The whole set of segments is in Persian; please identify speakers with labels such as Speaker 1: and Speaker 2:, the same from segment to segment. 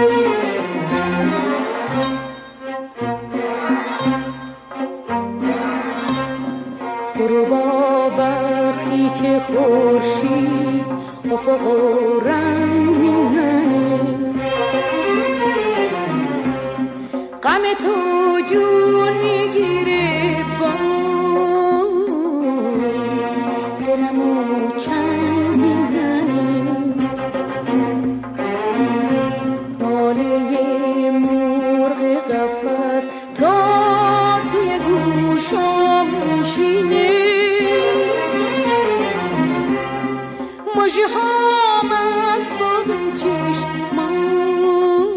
Speaker 1: غروبا وقتی که خورشید افق و رنگ میزنه، غم تو جون میگیره، باز دلمو چنگ میزنه. ناله مرغ قفس تا توی گوشم میشینه، مژه هام از باغ چشمام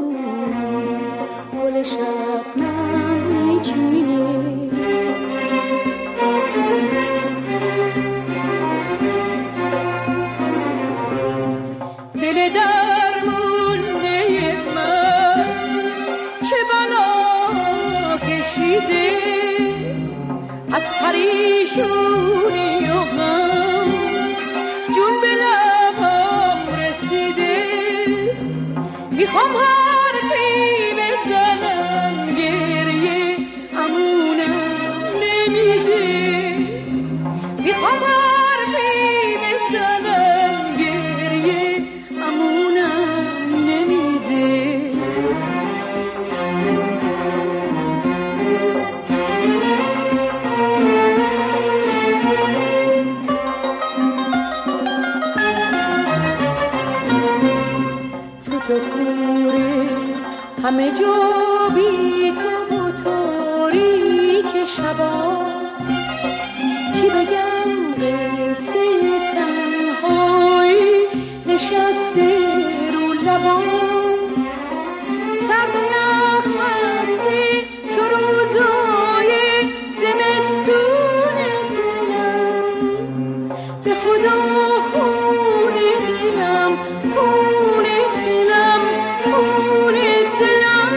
Speaker 1: گل شبنم میچینه. دل درمونده من چه بلا کشیده، از پریشونی و غم جون به لبم رسیده. میخوام حرفی بزنم گریه امونم نمیده، میخوام حرفی بزنم گریه امونم نمیده. تو کوره همه جا بی تو و تاریک شبا، چی بگم قصه تنهایی نشسته رو لبام. سرد و یخ مستی چو روزای زمستون دلم، به خدا خون دلم، خون دلم، خون دلم.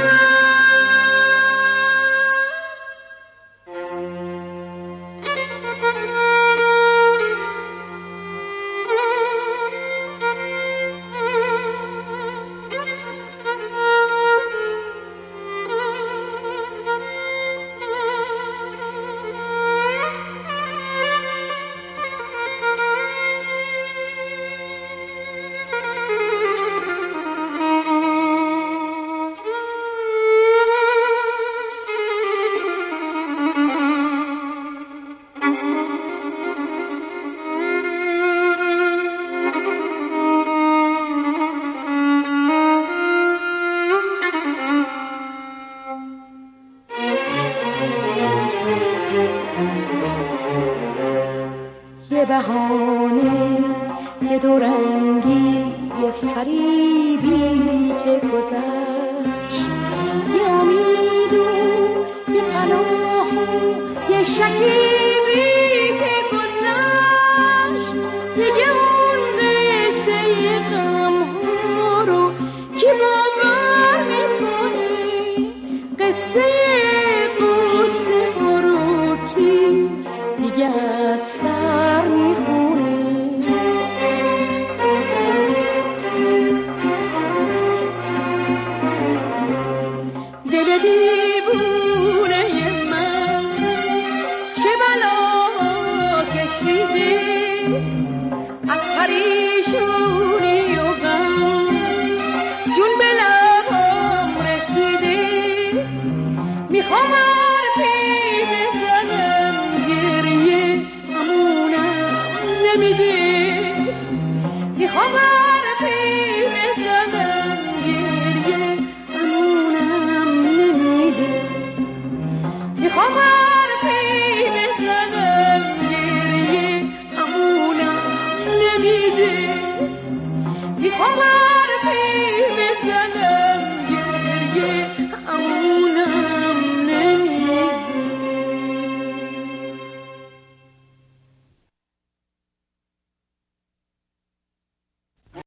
Speaker 1: یه بهانه، یه دورنگی، یه فریبی که گذشت، یه امید و یه پناه و یه شکیبی که گذشت. دیگه اون قصه غم‌ها رو کی باور میکنه؟ قصه ها رو کی دیگه از سر میخونه؟ دل دیوونه من چه بلا کشیده، از پریشونی و غم جون به لبم رسیده. میخوام حرفی بزنم گریه امونم نمیده،